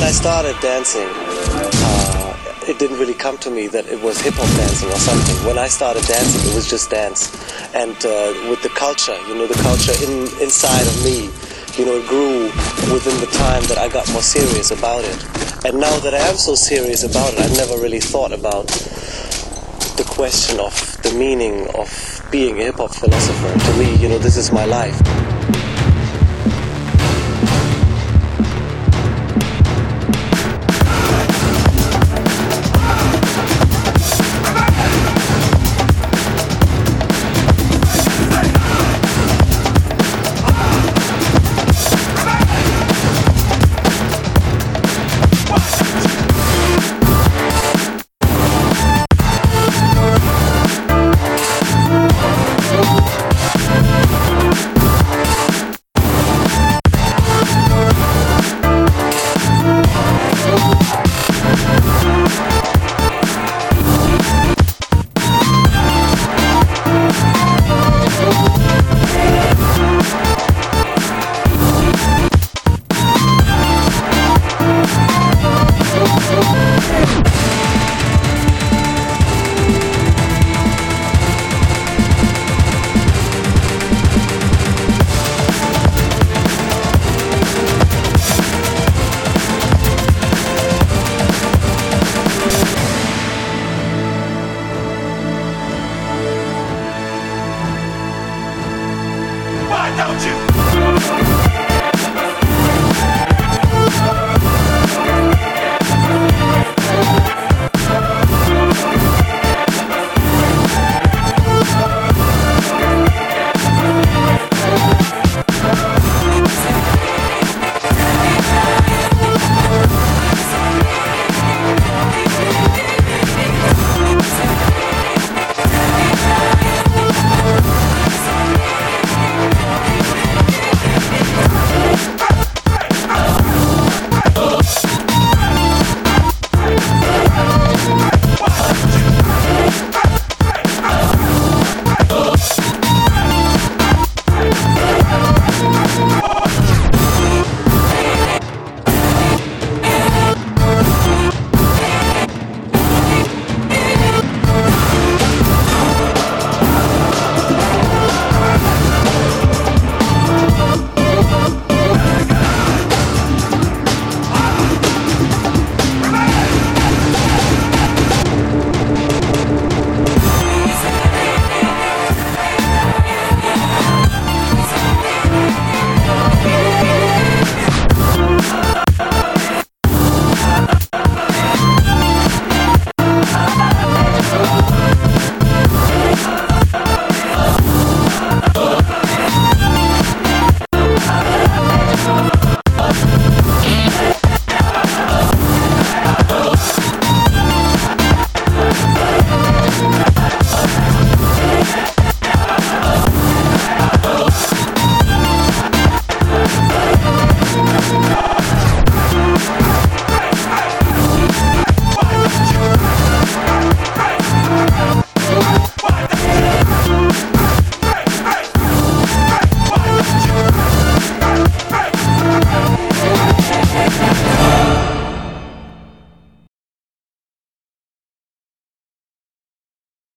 when I started dancing, it didn't really come to me that it was hip-hop dancing or something. When I started dancing, it was just dance. And with the culture, the culture inside of me, it grew within the time that I got more serious about it. And now that I am so serious about it, I've never really thought about the question of the meaning of being a hip-hop philosopher. To me, this is my life.